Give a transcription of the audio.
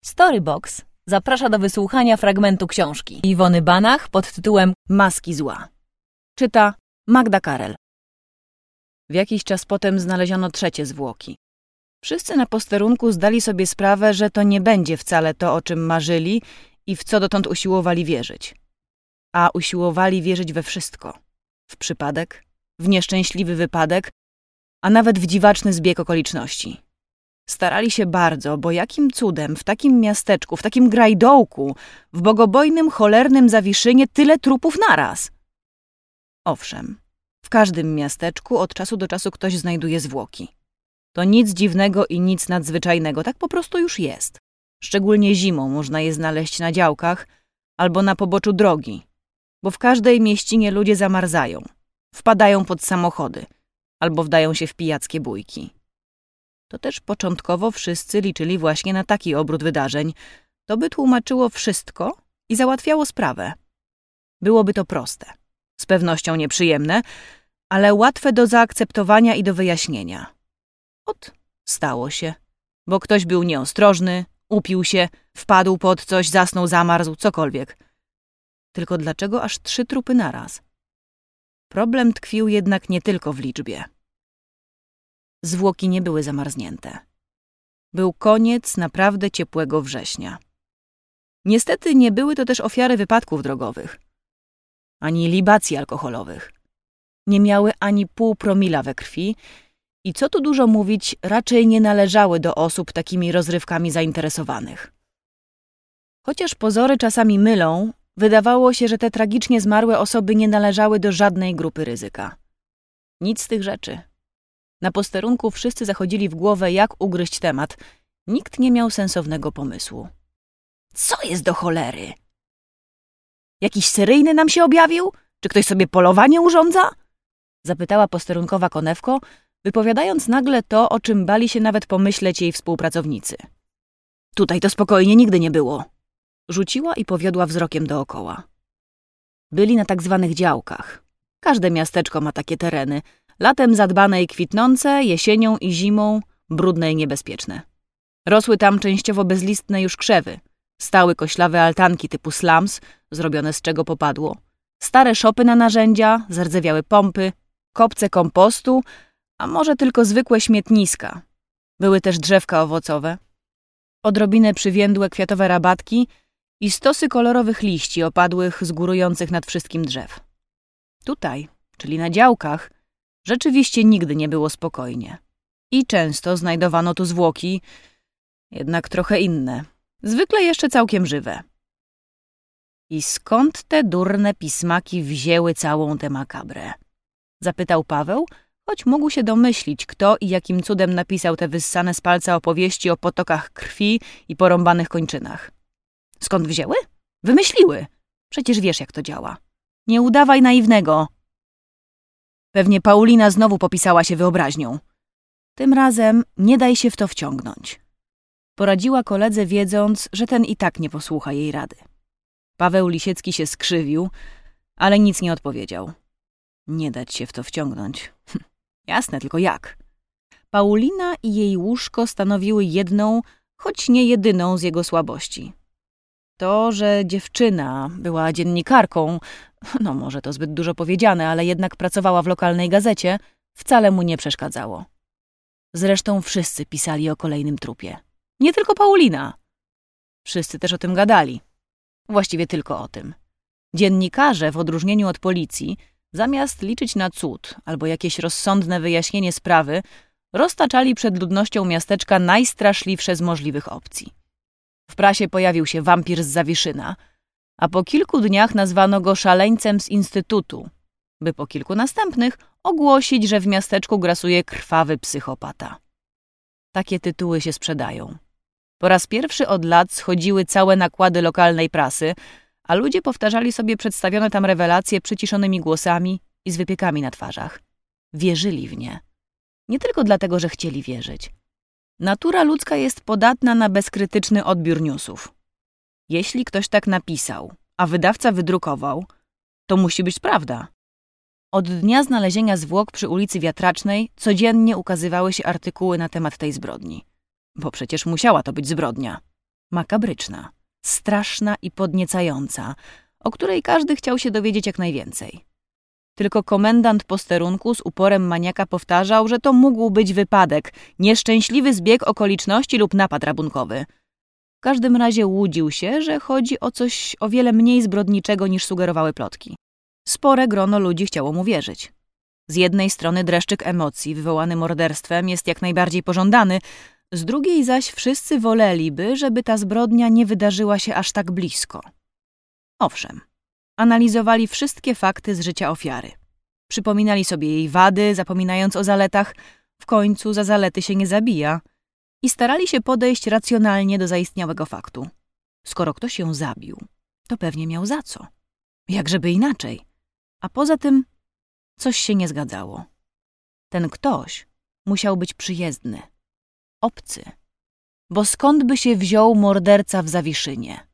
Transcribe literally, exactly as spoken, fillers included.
Storybox zaprasza do wysłuchania fragmentu książki Iwony Banach pod tytułem Maski zła. Czyta Magda Karel. W jakiś czas potem znaleziono trzecie zwłoki. Wszyscy na posterunku zdali sobie sprawę, że to nie będzie wcale to, o czym marzyli i w co dotąd usiłowali wierzyć. A usiłowali wierzyć we wszystko. W przypadek, w nieszczęśliwy wypadek, a nawet w dziwaczny zbieg okoliczności. Starali się bardzo, bo jakim cudem w takim miasteczku, w takim grajdołku, w bogobojnym, cholernym Zawiszynie tyle trupów naraz? Owszem, w każdym miasteczku od czasu do czasu ktoś znajduje zwłoki. To nic dziwnego i nic nadzwyczajnego, tak po prostu już jest. Szczególnie zimą można je znaleźć na działkach albo na poboczu drogi, bo w każdej mieścinie ludzie zamarzają, wpadają pod samochody albo wdają się w pijackie bójki. To też początkowo wszyscy liczyli właśnie na taki obrót wydarzeń. To by tłumaczyło wszystko i załatwiało sprawę. Byłoby to proste, z pewnością nieprzyjemne, ale łatwe do zaakceptowania i do wyjaśnienia. Ot, stało się, bo ktoś był nieostrożny, upił się, wpadł pod coś, zasnął, zamarzł, cokolwiek. Tylko dlaczego aż trzy trupy naraz? Problem tkwił jednak nie tylko w liczbie. Zwłoki nie były zamarznięte. Był koniec naprawdę ciepłego września. Niestety nie były to też ofiary wypadków drogowych, ani libacji alkoholowych. Nie miały ani pół promila we krwi i co tu dużo mówić, raczej nie należały do osób takimi rozrywkami zainteresowanych. Chociaż pozory czasami mylą, wydawało się, że te tragicznie zmarłe osoby nie należały do żadnej grupy ryzyka. Nic z tych rzeczy. Na posterunku wszyscy zachodzili w głowę, jak ugryźć temat. Nikt nie miał sensownego pomysłu. Co jest do cholery? Jakiś seryjny nam się objawił? Czy ktoś sobie polowanie urządza? Zapytała posterunkowa konewko, wypowiadając nagle to, o czym bali się nawet pomyśleć jej współpracownicy. Tutaj to spokojnie nigdy nie było. Rzuciła i powiodła wzrokiem dookoła. Byli na tak zwanych działkach. Każde miasteczko ma takie tereny. Latem zadbane i kwitnące, jesienią i zimą brudne i niebezpieczne. Rosły tam częściowo bezlistne już krzewy, stały koślawe altanki typu slums, zrobione z czego popadło, stare szopy na narzędzia, zardzewiałe pompy, kopce kompostu, a może tylko zwykłe śmietniska. Były też drzewka owocowe, odrobinę przywiędłe kwiatowe rabatki i stosy kolorowych liści opadłych z górujących nad wszystkim drzew. Tutaj, czyli na działkach, rzeczywiście nigdy nie było spokojnie. I często znajdowano tu zwłoki, jednak trochę inne, zwykle jeszcze całkiem żywe. I skąd te durne pismaki wzięły całą tę makabrę? Zapytał Paweł, choć mógł się domyślić, kto i jakim cudem napisał te wyssane z palca opowieści o potokach krwi i porąbanych kończynach. Skąd wzięły? Wymyśliły. Przecież wiesz, jak to działa. Nie udawaj naiwnego. Pewnie Paulina znowu popisała się wyobraźnią. Tym razem nie daj się w to wciągnąć. Poradziła koledze, wiedząc, że ten i tak nie posłucha jej rady. Paweł Lisiecki się skrzywił, ale nic nie odpowiedział. Nie dać się w to wciągnąć. Hm, jasne, tylko jak? Paulina i jej łóżko stanowiły jedną, choć nie jedyną z jego słabości. To, że dziewczyna była dziennikarką, no może to zbyt dużo powiedziane, ale jednak pracowała w lokalnej gazecie, wcale mu nie przeszkadzało. Zresztą wszyscy pisali o kolejnym trupie. Nie tylko Paulina. Wszyscy też o tym gadali. Właściwie tylko o tym. Dziennikarze, w odróżnieniu od policji, zamiast liczyć na cud albo jakieś rozsądne wyjaśnienie sprawy, roztaczali przed ludnością miasteczka najstraszliwsze z możliwych opcji. W prasie pojawił się wampir z Zawiszyna, a po kilku dniach nazwano go szaleńcem z Instytutu, by po kilku następnych ogłosić, że w miasteczku grasuje krwawy psychopata. Takie tytuły się sprzedają. Po raz pierwszy od lat schodziły całe nakłady lokalnej prasy, a ludzie powtarzali sobie przedstawione tam rewelacje przyciszonymi głosami i z wypiekami na twarzach. Wierzyli w nie. Nie tylko dlatego, że chcieli wierzyć. Natura ludzka jest podatna na bezkrytyczny odbiór newsów. Jeśli ktoś tak napisał, a wydawca wydrukował, to musi być prawda. Od dnia znalezienia zwłok przy ulicy Wiatracznej codziennie ukazywały się artykuły na temat tej zbrodni. Bo przecież musiała to być zbrodnia. Makabryczna, straszna i podniecająca, o której każdy chciał się dowiedzieć jak najwięcej. Tylko komendant posterunku z uporem maniaka powtarzał, że to mógł być wypadek, nieszczęśliwy zbieg okoliczności lub napad rabunkowy. W każdym razie łudził się, że chodzi o coś o wiele mniej zbrodniczego niż sugerowały plotki. Spore grono ludzi chciało mu wierzyć. Z jednej strony dreszczyk emocji wywołany morderstwem jest jak najbardziej pożądany, z drugiej zaś wszyscy woleliby, żeby ta zbrodnia nie wydarzyła się aż tak blisko. Owszem, analizowali wszystkie fakty z życia ofiary. Przypominali sobie jej wady, zapominając o zaletach, w końcu za zalety się nie zabija, i starali się podejść racjonalnie do zaistniałego faktu. Skoro ktoś ją zabił, to pewnie miał za co. Jakżeby inaczej. A poza tym coś się nie zgadzało. Ten ktoś musiał być przyjezdny, obcy. Bo skąd by się wziął morderca w Zawiszynie?